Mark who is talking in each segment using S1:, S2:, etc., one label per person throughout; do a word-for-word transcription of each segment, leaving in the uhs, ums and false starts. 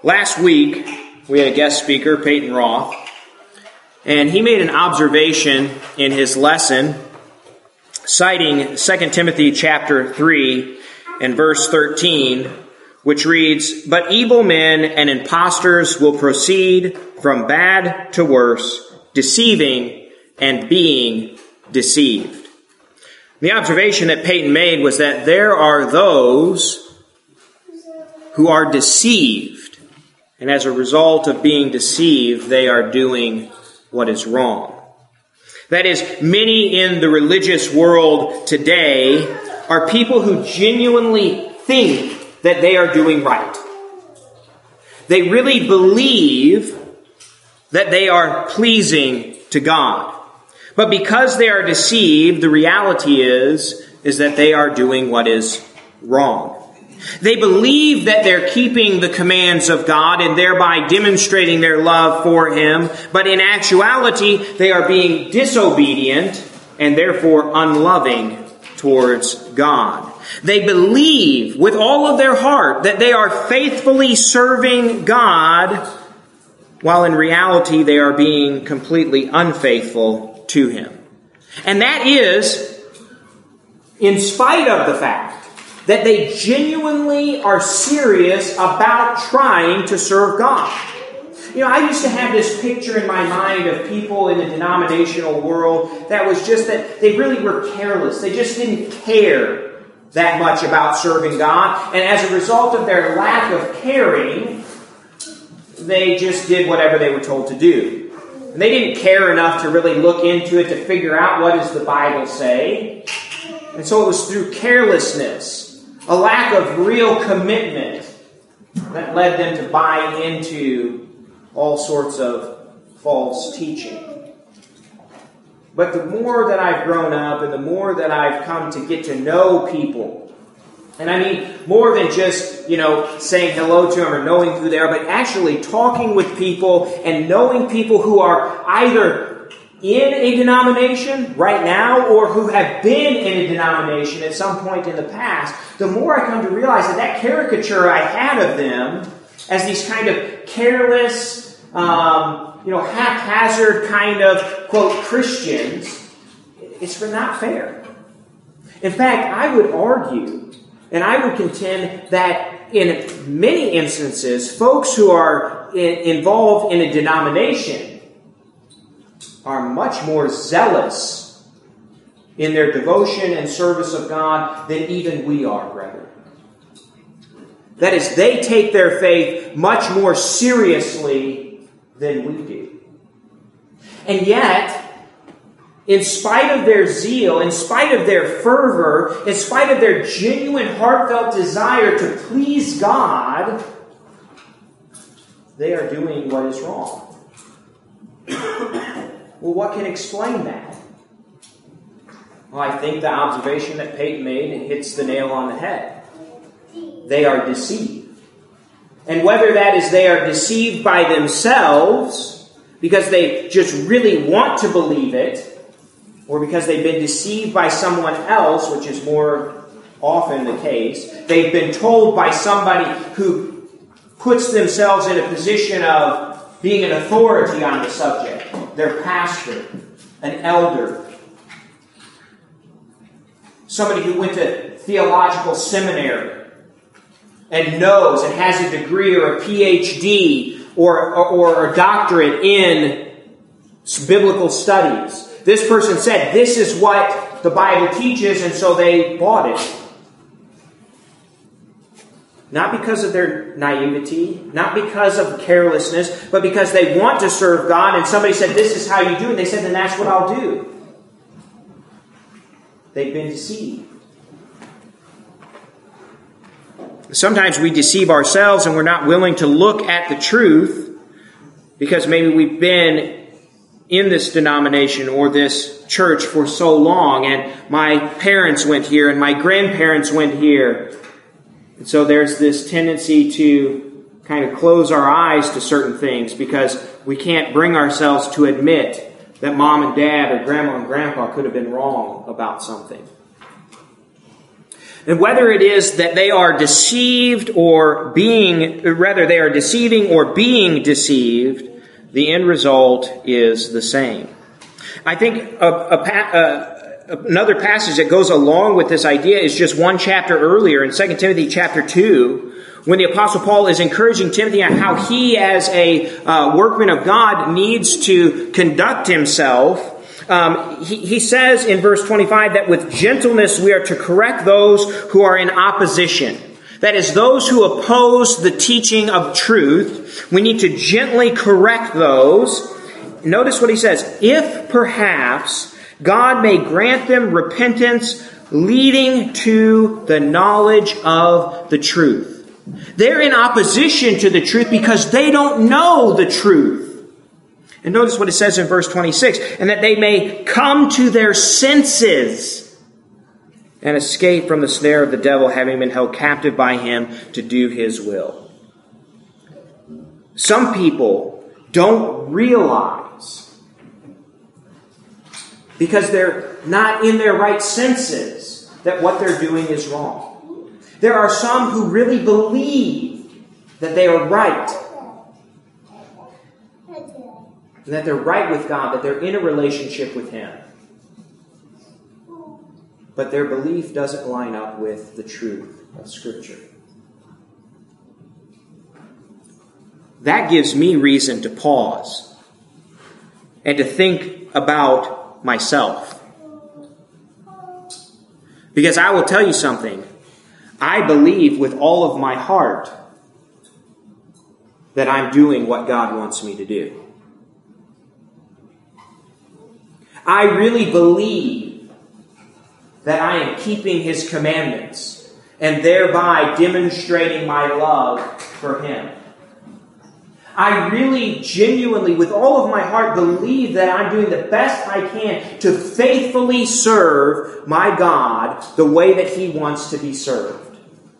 S1: Last week, we had a guest speaker, Peyton Roth, and he made an observation in his lesson, citing Second Timothy chapter three and verse thirteen, which reads, "But evil men and impostors will proceed from bad to worse, deceiving and being deceived." The observation that Peyton made was that there are those who are deceived. And as a result of being deceived, they are doing what is wrong. That is, many in the religious world today are people who genuinely think that they are doing right. They really believe that they are pleasing to God. But because they are deceived, the reality is, is that they are doing what is wrong. They believe that they're keeping the commands of God and thereby demonstrating their love for Him, but in actuality, they are being disobedient and therefore unloving towards God. They believe with all of their heart that they are faithfully serving God, while in reality they are being completely unfaithful to Him. And that is in spite of the fact that they genuinely are serious about trying to serve God. You know, I used to have this picture in my mind of people in the denominational world that was just that they really were careless. They just didn't care that much about serving God. And as a result of their lack of caring, they just did whatever they were told to do. And they didn't care enough to really look into it to figure out what does the Bible say. And so it was through carelessness, a lack of real commitment, that led them to buy into all sorts of false teaching. But the more that I've grown up and the more that I've come to get to know people, and I mean more than just, you know, saying hello to them or knowing who they are, but actually talking with people and knowing people who are either in a denomination right now or who have been in a denomination at some point in the past, the more I come to realize that that caricature I had of them as these kind of careless, um, you know, haphazard kind of, quote, Christians, it's not fair. In fact, I would argue, and I would contend that in many instances, folks who are in, involved in a denomination are much more zealous in their devotion and service of God than even we are, brethren. That is, they take their faith much more seriously than we do. And yet, in spite of their zeal, in spite of their fervor, in spite of their genuine heartfelt desire to please God, they are doing what is wrong. Well, what can explain that? Well, I think the observation that Peyton made hits the nail on the head. They are deceived. And whether that is they are deceived by themselves because they just really want to believe it, or because they've been deceived by someone else, which is more often the case, they've been told by somebody who puts themselves in a position of being an authority on the subject, their pastor, an elder, somebody who went to theological seminary and knows and has a degree or a P H D or, or, or a doctorate in biblical studies. This person said, this is what the Bible teaches, and so they bought it. Not because of their naivety, not because of carelessness, but because they want to serve God, and somebody said, this is how you do it, and they said, then that's what I'll do. They've been deceived. Sometimes we deceive ourselves and we're not willing to look at the truth because maybe we've been in this denomination or this church for so long, and my parents went here and my grandparents went here. And so there's this tendency to kind of close our eyes to certain things because we can't bring ourselves to admit that mom and dad or grandma and grandpa could have been wrong about something. And whether it is that they are deceived or being, rather they are deceiving or being deceived, the end result is the same. I think a, a, a, another passage that goes along with this idea is just one chapter earlier in Second Timothy chapter two, when the Apostle Paul is encouraging Timothy on how he as a uh, workman of God needs to conduct himself. Um, he, he says in verse twenty-five that with gentleness we are to correct those who are in opposition. That is, those who oppose the teaching of truth. We need to gently correct those. Notice what he says. If perhaps God may grant them repentance leading to the knowledge of the truth. They're in opposition to the truth because they don't know the truth. And notice what it says in verse twenty-six, and that they may come to their senses and escape from the snare of the devil, having been held captive by him to do his will. Some people don't realize, because they're not in their right senses, that what they're doing is wrong. There are some who really believe that they are right. And that they're right with God, that they're in a relationship with Him. But their belief doesn't line up with the truth of Scripture. That gives me reason to pause and to think about myself. Because I will tell you something. I believe with all of my heart that I'm doing what God wants me to do. I really believe that I am keeping His commandments and thereby demonstrating my love for Him. I really, genuinely, with all of my heart, believe that I'm doing the best I can to faithfully serve my God the way that He wants to be served.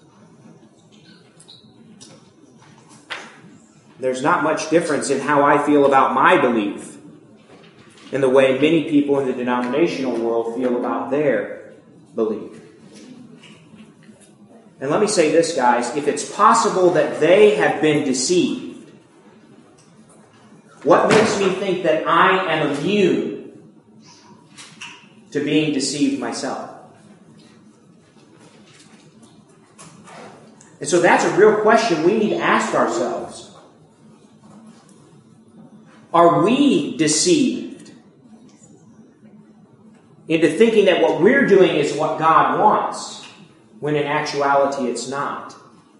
S1: There's not much difference in how I feel about my belief in the way many people in the denominational world feel about their belief. And let me say this, guys. If it's possible that they have been deceived, what makes me think that I am immune to being deceived myself? And so that's a real question we need to ask ourselves. Are we deceived into thinking that what we're doing is what God wants, when in actuality it's not?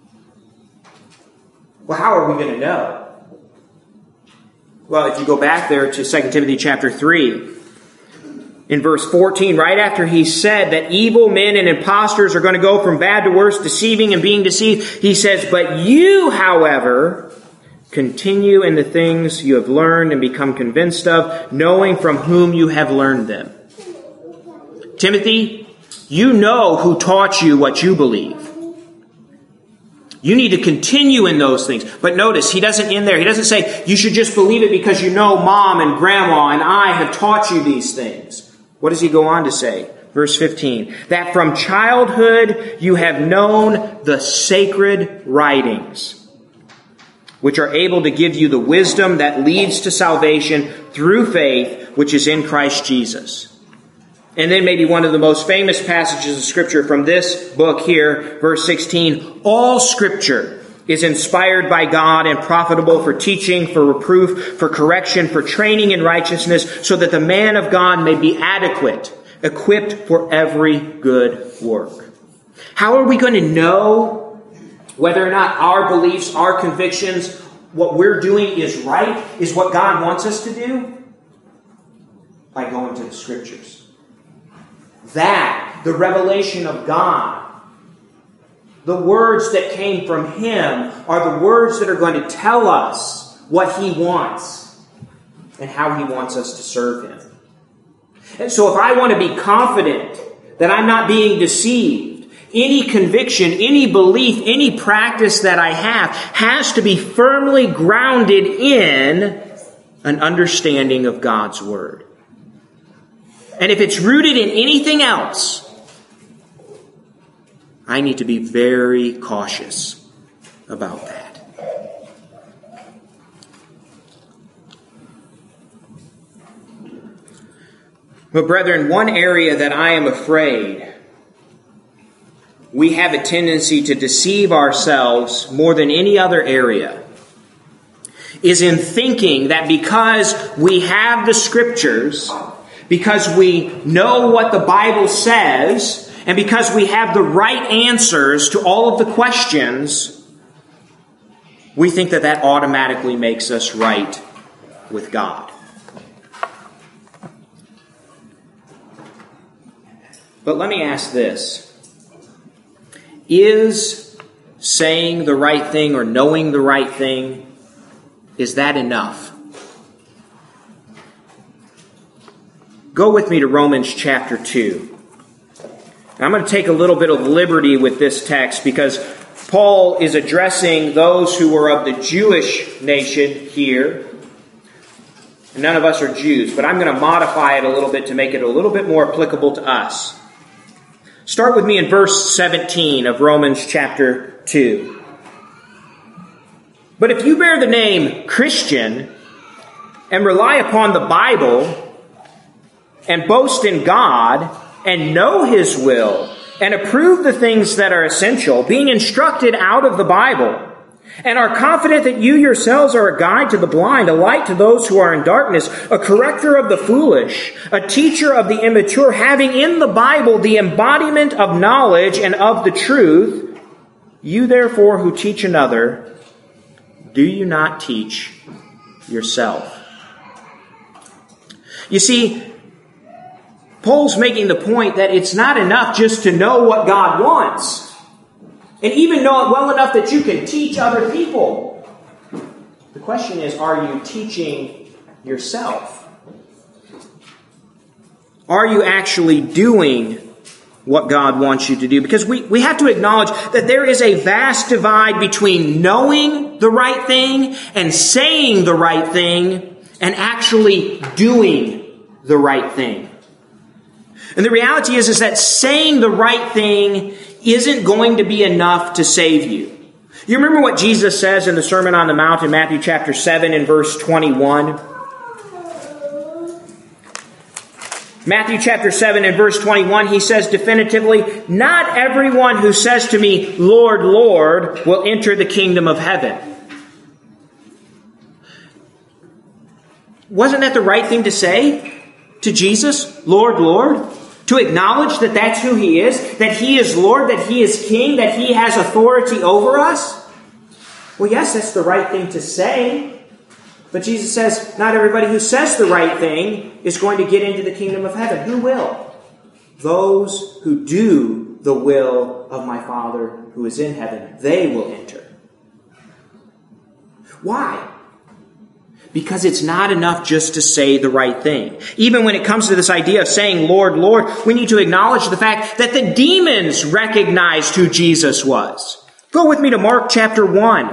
S1: Well, how are we going to know? Well, if you go back there to Second Timothy chapter three, in verse fourteen, right after he said that evil men and impostors are going to go from bad to worse, deceiving and being deceived, he says, "But you, however, continue in the things you have learned and become convinced of, knowing from whom you have learned them." Timothy, you know who taught you what you believe. You need to continue in those things. But notice, he doesn't end there. He doesn't say, you should just believe it because you know Mom and Grandma and I have taught you these things. What does he go on to say? Verse fifteen, that from childhood you have known the sacred writings, which are able to give you the wisdom that leads to salvation through faith, which is in Christ Jesus. And then maybe one of the most famous passages of Scripture from this book here, verse sixteen, all Scripture is inspired by God and profitable for teaching, for reproof, for correction, for training in righteousness, so that the man of God may be adequate, equipped for every good work. How are we going to know whether or not our beliefs, our convictions, what we're doing is right, is what God wants us to do? By going to the Scriptures. That, the revelation of God, the words that came from Him, are the words that are going to tell us what He wants and how He wants us to serve Him. And so if I want to be confident that I'm not being deceived, any conviction, any belief, any practice that I have has to be firmly grounded in an understanding of God's Word. And if it's rooted in anything else, I need to be very cautious about that. But brethren, one area that I am afraid we have a tendency to deceive ourselves more than any other area is in thinking that because we have the Scriptures, because we know what the Bible says, and because we have the right answers to all of the questions, we think that that automatically makes us right with God. But let me ask this. Is saying the right thing or knowing the right thing, is that enough? Go with me to Romans chapter two. Now, I'm going to take a little bit of liberty with this text because Paul is addressing those who were of the Jewish nation here. And none of us are Jews, but I'm going to modify it a little bit to make it a little bit more applicable to us. Start with me in verse seventeen of Romans chapter two. But if you bear the name Christian and rely upon the Bible and boast in God and know His will and approve the things that are essential, being instructed out of the Bible, and are confident that you yourselves are a guide to the blind, a light to those who are in darkness, a corrector of the foolish, a teacher of the immature, having in the Bible the embodiment of knowledge and of the truth, you therefore who teach another, do you not teach yourself? You see, Paul's making the point that it's not enough just to know what God wants, and even know it well enough that you can teach other people. The question is, are you teaching yourself? Are you actually doing what God wants you to do? Because we, we have to acknowledge that there is a vast divide between knowing the right thing and saying the right thing and actually doing the right thing. And the reality is, is that saying the right thing isn't going to be enough to save you. You remember what Jesus says in the Sermon on the Mount in Matthew chapter seven and verse twenty-one? Matthew chapter seven and verse twenty-one, He says definitively, "Not everyone who says to me, 'Lord, Lord,' will enter the kingdom of heaven." Wasn't that the right thing to say to Jesus? Lord, Lord? To acknowledge that that's who He is, that He is Lord, that He is King, that He has authority over us? Well, yes, that's the right thing to say. But Jesus says, not everybody who says the right thing is going to get into the kingdom of heaven. Who will? Those who do the will of my Father who is in heaven. They will enter. Why? Because it's not enough just to say the right thing. Even when it comes to this idea of saying, Lord, Lord, we need to acknowledge the fact that the demons recognized who Jesus was. Go with me to Mark chapter one.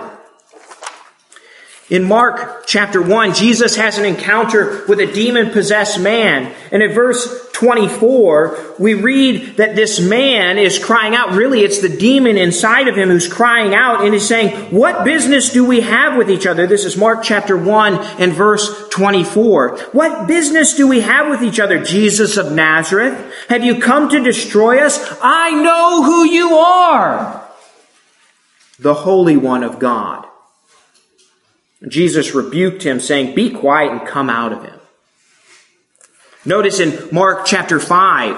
S1: In Mark chapter one, Jesus has an encounter with a demon-possessed man. And in verse twenty-four, we read that this man is crying out. Really, it's the demon inside of him who's crying out and is saying, "What business do we have with each other?" This is Mark chapter one and verse twenty-four. "What business do we have with each other, Jesus of Nazareth? Have you come to destroy us? I know who you are, the Holy One of God." Jesus rebuked him, saying, "Be quiet and come out of him." Notice in Mark chapter five,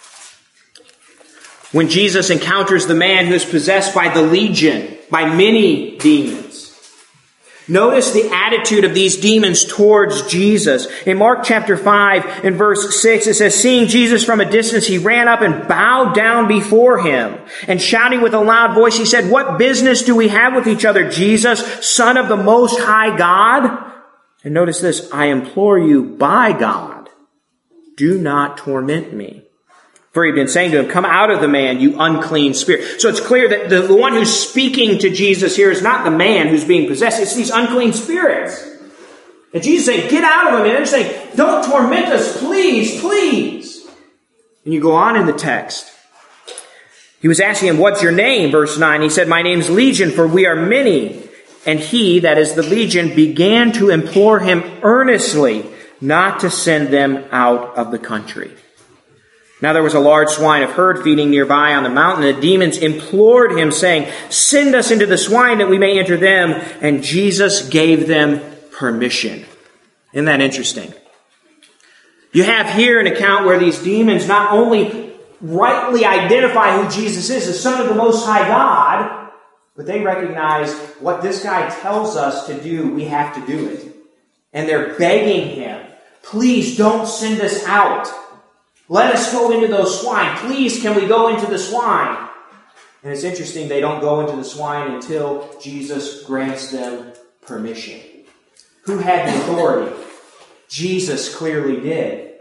S1: when Jesus encounters the man who is possessed by the legion, by many demons. Notice the attitude of these demons towards Jesus. In Mark chapter five and verse six, it says, "Seeing Jesus from a distance, he ran up and bowed down before him. And shouting with a loud voice, he said, 'What business do we have with each other, Jesus, Son of the Most High God?' And notice this, 'I implore you by God, do not torment me.' For he'd been saying to him, 'Come out of the man, you unclean spirit.'" So it's clear that the, the one who's speaking to Jesus here is not the man who's being possessed. It's these unclean spirits. And Jesus is saying, "Get out of him." And they're saying, "Don't torment us, please, please." And you go on in the text. He was asking him, what's your name? Verse nine. He said, my name's Legion, for we are many. And he, that is the legion, began to implore him earnestly not to send them out of the country. Now there was a large swine of herd feeding nearby on the mountain. The demons implored him, saying, send us into the swine that we may enter them. And Jesus gave them permission. Isn't that interesting? You have here an account where these demons not only rightly identify who Jesus is, the Son of the Most High God, but they recognize what this guy tells us to do, we have to do it. And they're begging him, please don't send us out. Let us go into those swine. Please, can we go into the swine? And it's interesting, they don't go into the swine until Jesus grants them permission. Who had the authority? Jesus clearly did.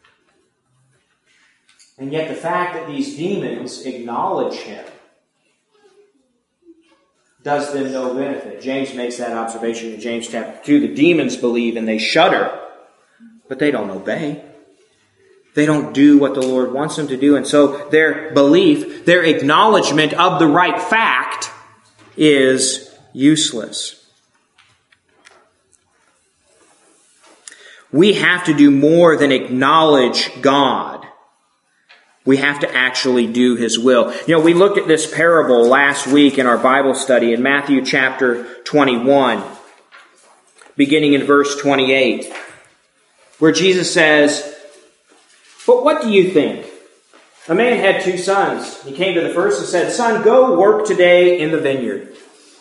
S1: And yet the fact that these demons acknowledge him does them no benefit. James makes that observation in James chapter two. The demons believe and they shudder, but they don't obey. They don't do what the Lord wants them to do. And so their belief, their acknowledgement of the right fact is useless. We have to do more than acknowledge God. We have to actually do His will. You know, we looked at this parable last week in our Bible study in Matthew chapter twenty-one, beginning in verse twenty-eight, where Jesus says, but what do you think? A man had two sons. He came to the first and said, son, go work today in the vineyard.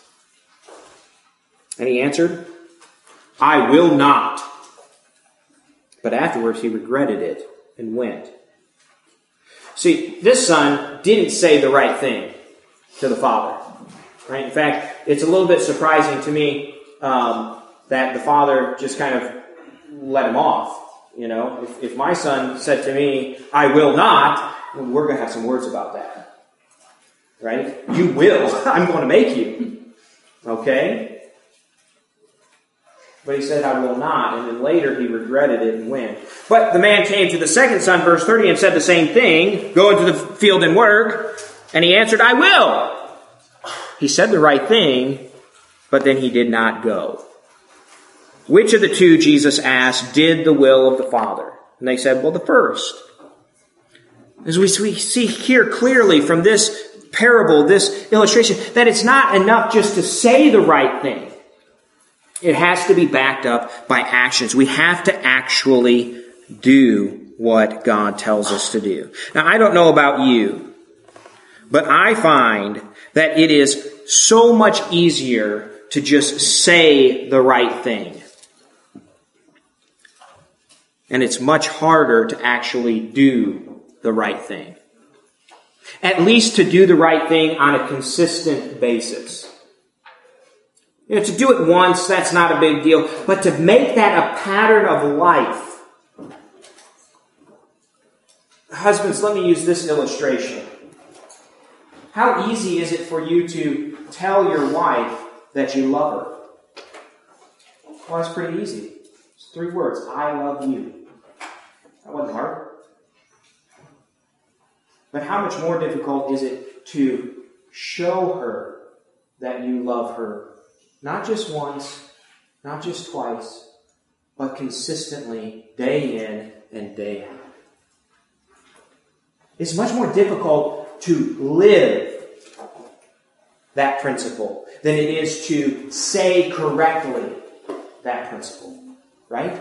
S1: And he answered, I will not. But afterwards he regretted it and went. See, this son didn't say the right thing to the father. Right? In fact, it's a little bit surprising to me um, that the father just kind of let him off. You know, if, if my son said to me, I will not, we're going to have some words about that. Right? You will. I'm going to make you. Okay? But he said, I will not. And then later he regretted it and went. But the man came to the second son, verse thirty, and said the same thing. Go into the field and work. And he answered, I will. He said the right thing, but then he did not go. Which of the two, Jesus asked, did the will of the Father? And they said, well, the first. As we see here clearly from this parable, this illustration, that it's not enough just to say the right thing. It has to be backed up by actions. We have to actually do what God tells us to do. Now, I don't know about you, but I find that it is so much easier to just say the right thing. And it's much harder to actually do the right thing. At least to do the right thing on a consistent basis. You know, to do it once, that's not a big deal. But to make that a pattern of life. Husbands, let me use this illustration. How easy is it for you to tell your wife that you love her? Well, it's pretty easy. It's three words. I love you. That wasn't hard. But how much more difficult is it to show her that you love her? Not just once, not just twice, but consistently, day in and day out. It's much more difficult to live that principle than it is to say correctly that principle. Right?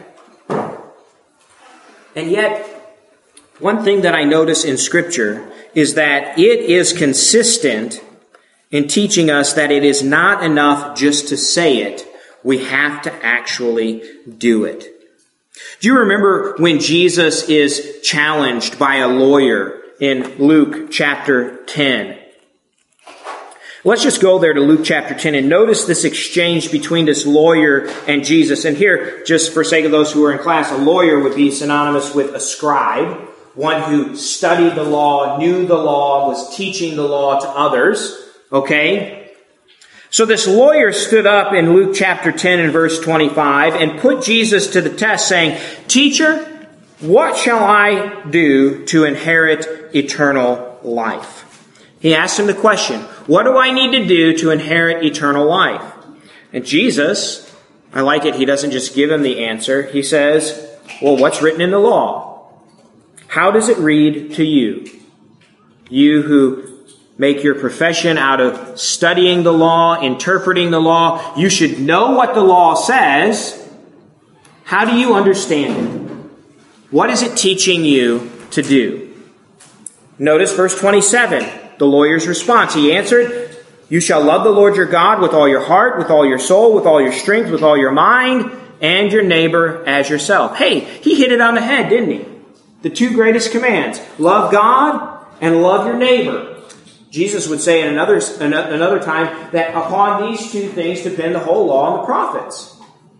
S1: And yet, one thing that I notice in Scripture is that it is consistent in teaching us that it is not enough just to say it. We have to actually do it. Do you remember when Jesus is challenged by a lawyer in Luke chapter ten? Let's just go there to Luke chapter ten and notice this exchange between this lawyer and Jesus. And here, just for sake of those who are in class, a lawyer would be synonymous with a scribe, one who studied the law, knew the law, was teaching the law to others. Okay? So this lawyer stood up in Luke chapter ten and verse twenty-five and put Jesus to the test, saying, Teacher, what shall I do to inherit eternal life? He asked him the question, what do I need to do to inherit eternal life? And Jesus, I like it, he doesn't just give him the answer. He says, well, what's written in the law? How does it read to you? You who make your profession out of studying the law, interpreting the law, you should know what the law says. How do you understand it? What is it teaching you to do? Notice verse twenty-seven, the lawyer's response. He answered, you shall love the Lord your God with all your heart, with all your soul, with all your strength, with all your mind, and your neighbor as yourself. Hey, he hit it on the head, didn't he? The two greatest commands, love God and love your neighbor. Jesus would say in another, another time that upon these two things depend the whole law and the prophets.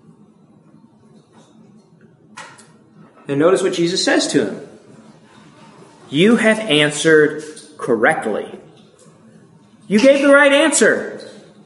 S1: And notice what Jesus says to him. You have answered correctly. You gave the right answer.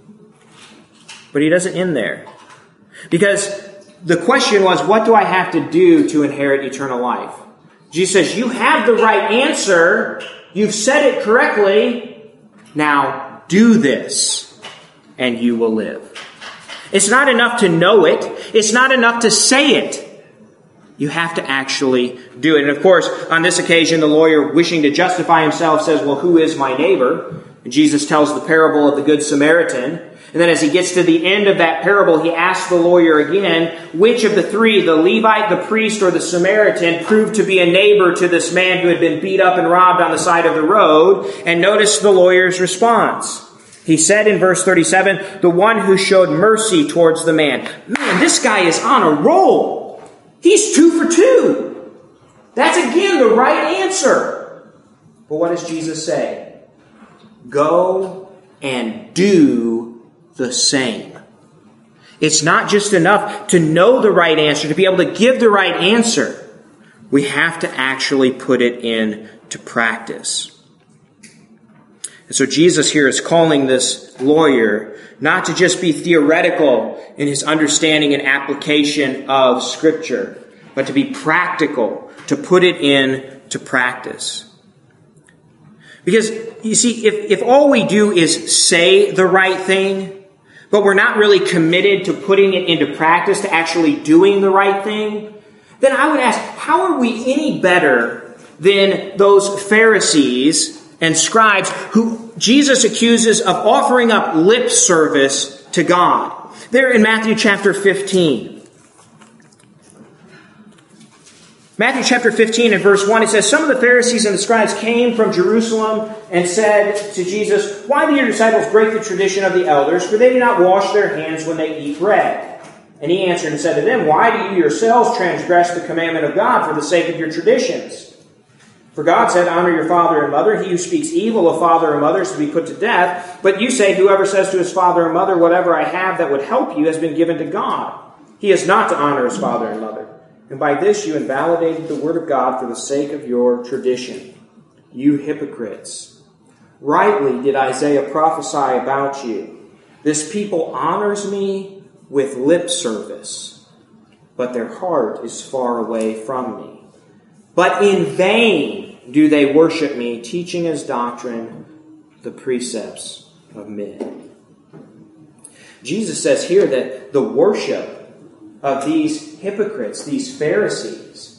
S1: But he doesn't end there. Because the question was, what do I have to do to inherit eternal life? Jesus says, you have the right answer. You've said it correctly. Now do this and you will live. It's not enough to know it. It's not enough to say it. You have to actually do it. And of course, on this occasion, the lawyer, wishing to justify himself, says, well, who is my neighbor? And Jesus tells the parable of the Good Samaritan. And then as he gets to the end of that parable, he asks the lawyer again, which of the three, the Levite, the priest, or the Samaritan, proved to be a neighbor to this man who had been beat up and robbed on the side of the road? And notice the lawyer's response. He said in verse thirty-seven, the one who showed mercy towards the man. Man, this guy is on a roll. He's two for two. That's again the right answer. But what does Jesus say? Go and do the same. It's not just enough to know the right answer, to be able to give the right answer. We have to actually put it into practice. And so Jesus here is calling this lawyer not to just be theoretical in his understanding and application of Scripture, but to be practical, to put it into practice. Because, you see, if, if all we do is say the right thing, but we're not really committed to putting it into practice, to actually doing the right thing, then I would ask, how are we any better than those Pharisees and scribes who Jesus accuses of offering up lip service to God? There in Matthew chapter fifteen. Matthew chapter fifteen and verse one, it says, some of the Pharisees and the scribes came from Jerusalem and said to Jesus, why do your disciples break the tradition of the elders? For they do not wash their hands when they eat bread. And he answered and said to them, why do you yourselves transgress the commandment of God for the sake of your traditions? For God said, honor your father and mother. He who speaks evil of father or mother is to be put to death. But you say, whoever says to his father or mother, whatever I have that would help you has been given to God. He is not to honor his father and mother. And by this you invalidated the word of God for the sake of your tradition. You hypocrites. Rightly did Isaiah prophesy about you. This people honors me with lip service, but their heart is far away from me. But in vain do they worship me, teaching as doctrine the precepts of men. Jesus says here that the worship of these hypocrites, these Pharisees,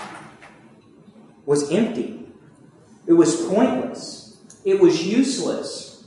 S1: was empty. It was pointless. It was useless.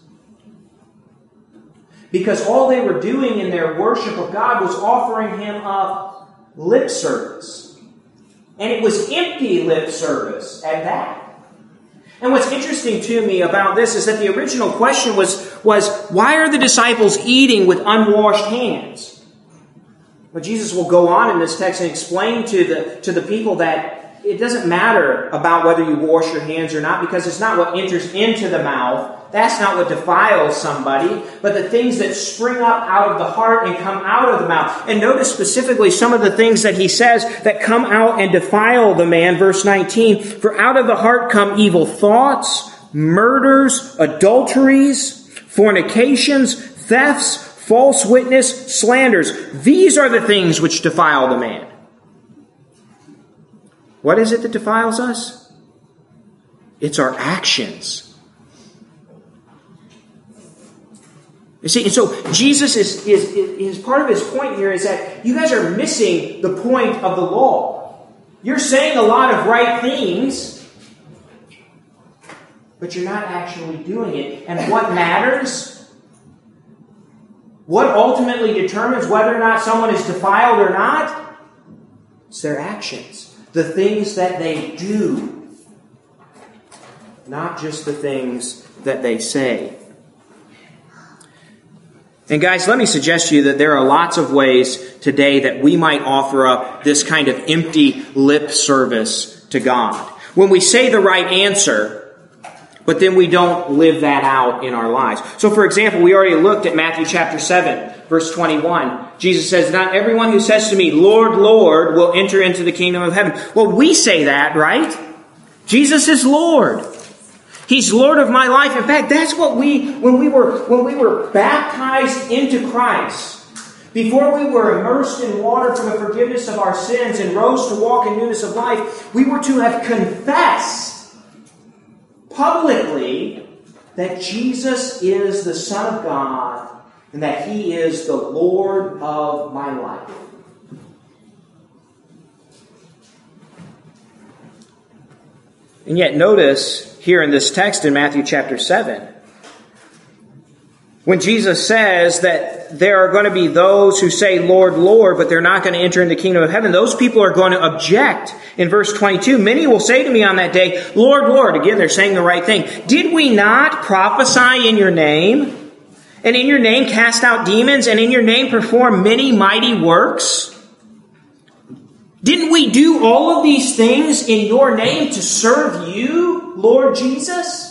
S1: Because all they were doing in their worship of God was offering Him up lip service. And it was empty lip service at that. And what's interesting to me about this is that the original question was, was why are the disciples eating with unwashed hands? But Jesus will go on in this text and explain to the, to the people that it doesn't matter about whether you wash your hands or not, because it's not what enters into the mouth. That's not what defiles somebody, but the things that spring up out of the heart and come out of the mouth. And notice specifically some of the things that he says that come out and defile the man. Verse nineteen, for out of the heart come evil thoughts, murders, adulteries, fornications, thefts, false witness, slanders. These are the things which defile the man. What is it that defiles us? It's our actions. You see, and so Jesus is, is, is part of his point here is that you guys are missing the point of the law. You're saying a lot of right things, but you're not actually doing it. And what matters? What ultimately determines whether or not someone is defiled or not? It's their actions. The things that they do. Not just the things that they say. And guys, let me suggest to you that there are lots of ways today that we might offer up this kind of empty lip service to God. When we say the right answer, but then we don't live that out in our lives. So for example, we already looked at Matthew chapter seven, verse twenty-one. Jesus says, "Not everyone who says to me, 'Lord, Lord,' will enter into the kingdom of heaven." Well, we say that, right? Jesus is Lord. He's Lord of my life. In fact, that's what we, when we were, when we were baptized into Christ, before we were immersed in water for the forgiveness of our sins and rose to walk in newness of life, we were to have confessed publicly that Jesus is the Son of God and that He is the Lord of my life. And yet notice here in this text in Matthew chapter seven, when Jesus says that there are going to be those who say, "Lord, Lord," but they're not going to enter into the kingdom of heaven, those people are going to object. In verse twenty-two, "Many will say to me on that day, 'Lord, Lord,'" again, they're saying the right thing, "'Did we not prophesy in your name, and in your name cast out demons, and in your name perform many mighty works? Didn't we do all of these things in your name to serve you, Lord Jesus?'"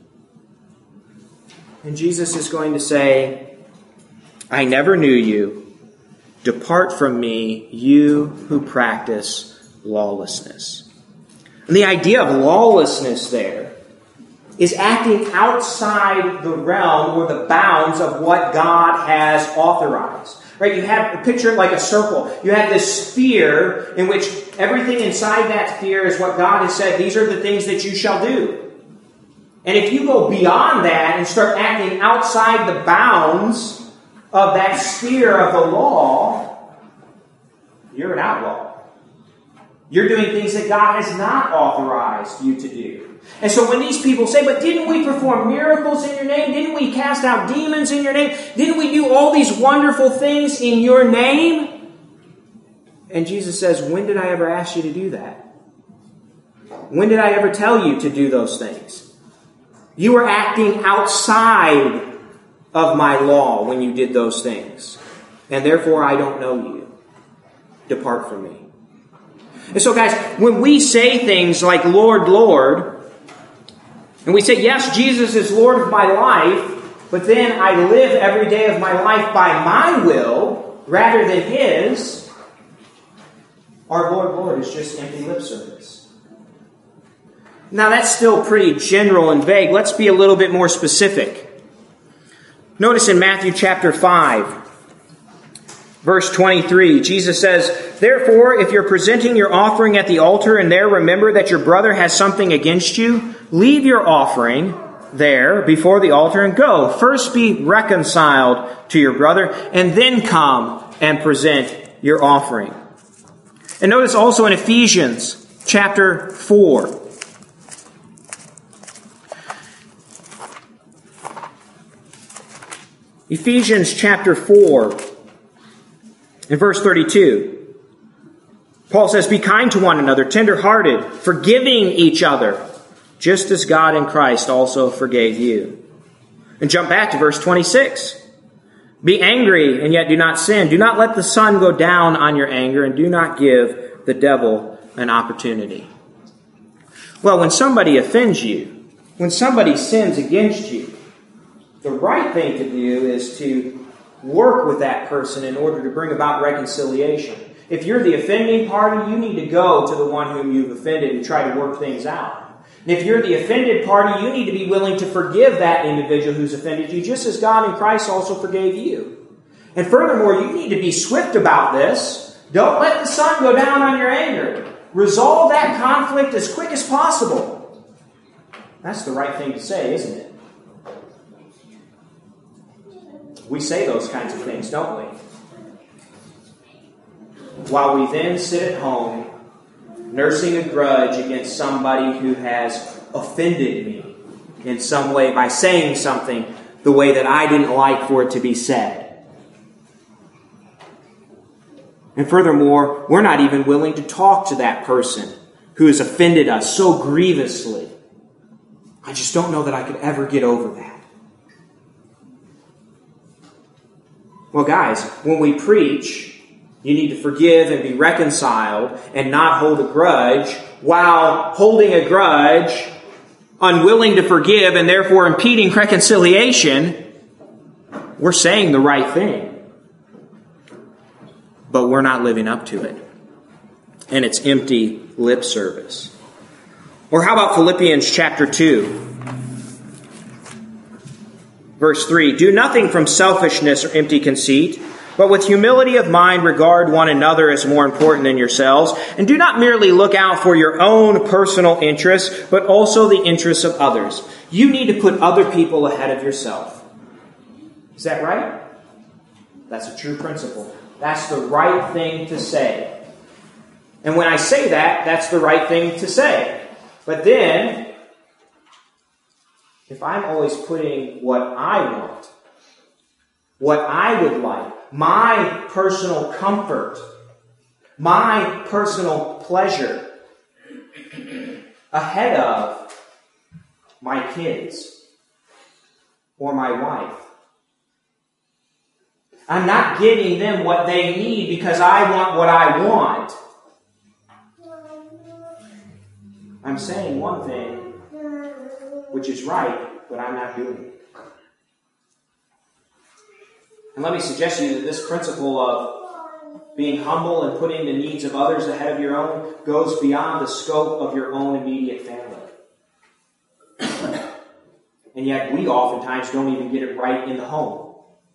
S1: And Jesus is going to say, "I never knew you. Depart from me, you who practice lawlessness." And the idea of lawlessness there is acting outside the realm or the bounds of what God has authorized. Right? You have, picture it like a circle. You have this sphere in which everything inside that sphere is what God has said, these are the things that you shall do. And if you go beyond that and start acting outside the bounds of that sphere of the law, you're an outlaw. You're doing things that God has not authorized you to do. And so when these people say, "But didn't we perform miracles in your name? Didn't we cast out demons in your name? Didn't we do all these wonderful things in your name?" And Jesus says, "When did I ever ask you to do that? When did I ever tell you to do those things? You were acting outside of my law when you did those things. And therefore I don't know you. Depart from me." And so guys, when we say things like, "Lord, Lord," and we say, "Yes, Jesus is Lord of my life," but then I live every day of my life by my will rather than His, our Lord, Lord is just empty lip service. Now that's still pretty general and vague. Let's be a little bit more specific. Notice in Matthew chapter five, verse twenty-three, Jesus says, "Therefore, if you're presenting your offering at the altar and there remember that your brother has something against you, leave your offering there before the altar and go. First be reconciled to your brother and then come and present your offering." And notice also in Ephesians chapter four. Ephesians chapter four, in verse thirty-two, Paul says, "Be kind to one another, tender-hearted, forgiving each other, just as God in Christ also forgave you." And jump back to verse twenty-six. "Be angry, and yet do not sin. Do not let the sun go down on your anger, and do not give the devil an opportunity." Well, when somebody offends you, when somebody sins against you, the right thing to do is to work with that person in order to bring about reconciliation. If you're the offending party, you need to go to the one whom you've offended and try to work things out. And if you're the offended party, you need to be willing to forgive that individual who's offended you, just as God in Christ also forgave you. And furthermore, you need to be swift about this. Don't let the sun go down on your anger. Resolve that conflict as quick as possible. That's the right thing to say, isn't it? We say those kinds of things, don't we? While we then sit at home, nursing a grudge against somebody who has offended me in some way by saying something the way that I didn't like for it to be said. And furthermore, we're not even willing to talk to that person who has offended us so grievously. I just don't know that I could ever get over that. Well, guys, when we preach, you need to forgive and be reconciled and not hold a grudge, while holding a grudge, unwilling to forgive, and therefore impeding reconciliation, we're saying the right thing. But we're not living up to it. And it's empty lip service. Or how about Philippians chapter two? Verse three, do nothing from selfishness or empty conceit, but with humility of mind regard one another as more important than yourselves, and do not merely look out for your own personal interests, but also the interests of others. You need to put other people ahead of yourself. Is that right? That's a true principle. That's the right thing to say. And when I say that, that's the right thing to say. But then, if I'm always putting what I want, what I would like, my personal comfort, my personal pleasure, ahead of my kids or my wife, I'm not giving them what they need because I want what I want. I'm saying one thing, which is right, but I'm not doing it. And let me suggest to you that this principle of being humble and putting the needs of others ahead of your own goes beyond the scope of your own immediate family. And yet we oftentimes don't even get it right in the home.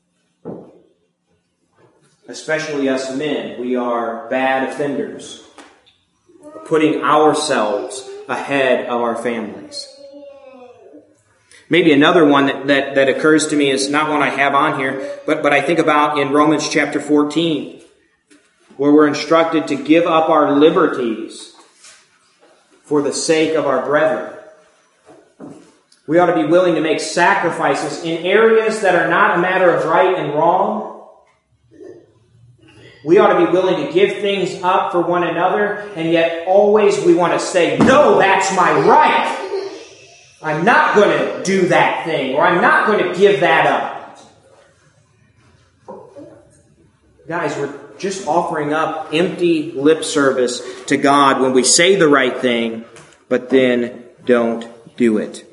S1: Especially us men, we are bad offenders, putting ourselves ahead of our families. Maybe another one that, that, that occurs to me is not one I have on here, but, but I think about in Romans chapter fourteen, where we're instructed to give up our liberties for the sake of our brethren. We ought to be willing to make sacrifices in areas that are not a matter of right and wrong. We ought to be willing to give things up for one another, and yet always we want to say, no, that's my right. I'm not going to do that thing, or I'm not going to give that up. Guys, we're just offering up empty lip service to God when we say the right thing, but then don't do it.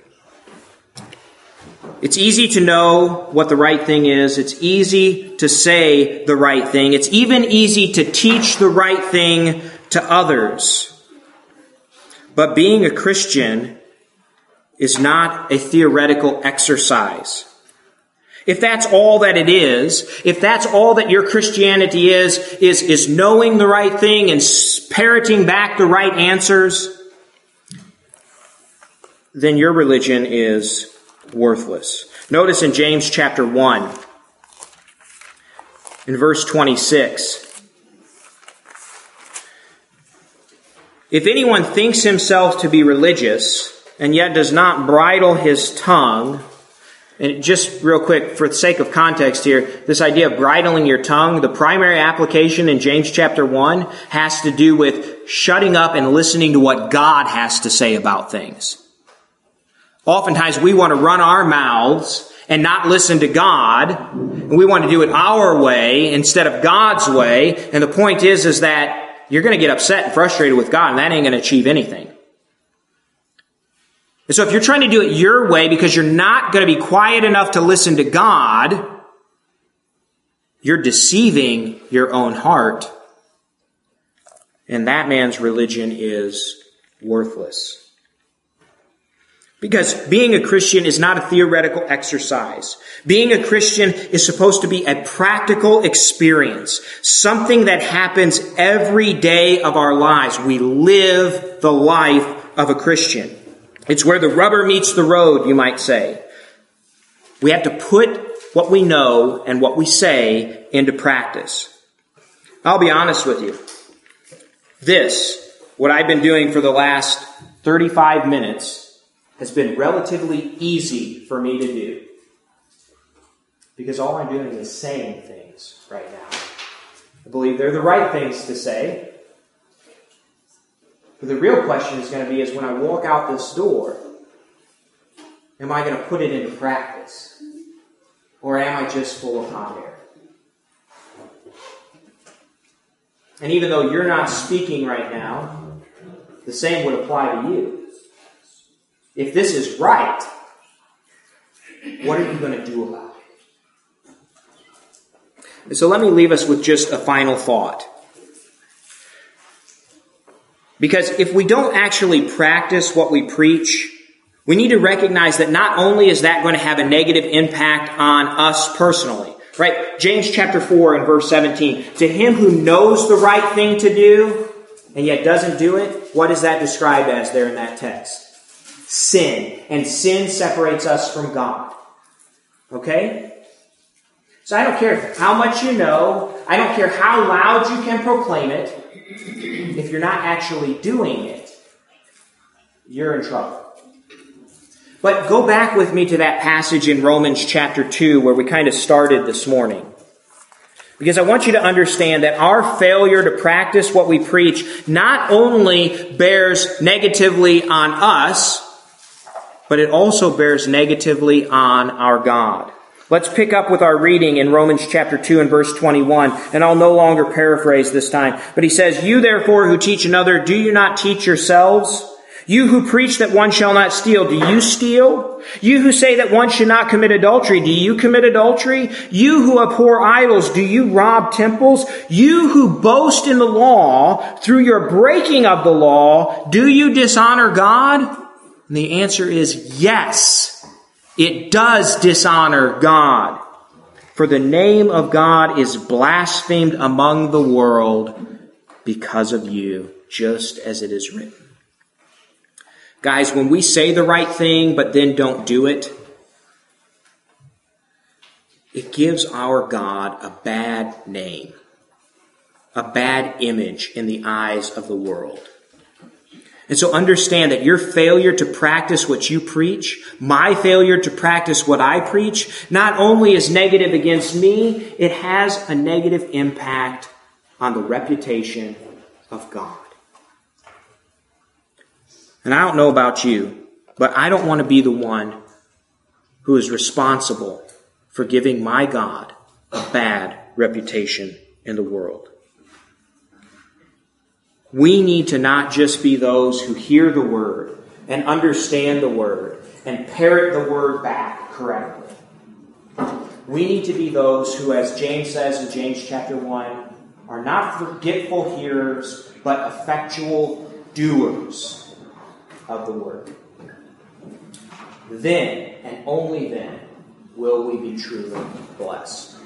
S1: It's easy to know what the right thing is. It's easy to say the right thing. It's even easy to teach the right thing to others. But being a Christian is not a theoretical exercise. If that's all that it is, if that's all that your Christianity is, is, is knowing the right thing and parroting back the right answers, then your religion is worthless. Notice in James chapter one, in verse twenty-six, if anyone thinks himself to be religious and yet does not bridle his tongue, and just real quick, for the sake of context here, this idea of bridling your tongue, the primary application in James chapter one has to do with shutting up and listening to what God has to say about things. Oftentimes we want to run our mouths and not listen to God, and we want to do it our way instead of God's way, and the point is, is that you're going to get upset and frustrated with God, and that ain't going to achieve anything. And so if you're trying to do it your way because you're not going to be quiet enough to listen to God, you're deceiving your own heart, and that man's religion is worthless. Because being a Christian is not a theoretical exercise. Being a Christian is supposed to be a practical experience, something that happens every day of our lives. We live the life of a Christian. It's where the rubber meets the road, you might say. We have to put what we know and what we say into practice. I'll be honest with you. This, what I've been doing for the last thirty-five minutes, has been relatively easy for me to do. Because all I'm doing is saying things right now. I believe they're the right things to say. But the real question is going to be is when I walk out this door, am I going to put it into practice? Or am I just full of hot air? And even though you're not speaking right now, the same would apply to you. If this is right, what are you going to do about it? And so let me leave us with just a final thought. Because if we don't actually practice what we preach, we need to recognize that not only is that going to have a negative impact on us personally, right? James chapter four and verse seventeen, to him who knows the right thing to do and yet doesn't do it, what is that described as there in that text? Sin. And sin separates us from God. Okay? So I don't care how much you know. I don't care how loud you can proclaim it. If you're not actually doing it, you're in trouble. But go back with me to that passage in Romans chapter two where we kind of started this morning. Because I want you to understand that our failure to practice what we preach not only bears negatively on us, but it also bears negatively on our God. Let's pick up with our reading in Romans chapter two and verse twenty-one, and I'll no longer paraphrase this time. But he says, you therefore who teach another, do you not teach yourselves? You who preach that one shall not steal, do you steal? You who say that one should not commit adultery, do you commit adultery? You who abhor idols, do you rob temples? You who boast in the law, through your breaking of the law, do you dishonor God? And the answer is yes. It does dishonor God. For the name of God is blasphemed among the world because of you, just as it is written. Guys, when we say the right thing but then don't do it, it gives our God a bad name, a bad image in the eyes of the world. And so understand that your failure to practice what you preach, my failure to practice what I preach, not only is negative against me, it has a negative impact on the reputation of God. And I don't know about you, but I don't want to be the one who is responsible for giving my God a bad reputation in the world. We need to not just be those who hear the word and understand the word and parrot the word back correctly. We need to be those who, as James says in James chapter one, are not forgetful hearers, but effectual doers of the word. Then, and only then, will we be truly blessed.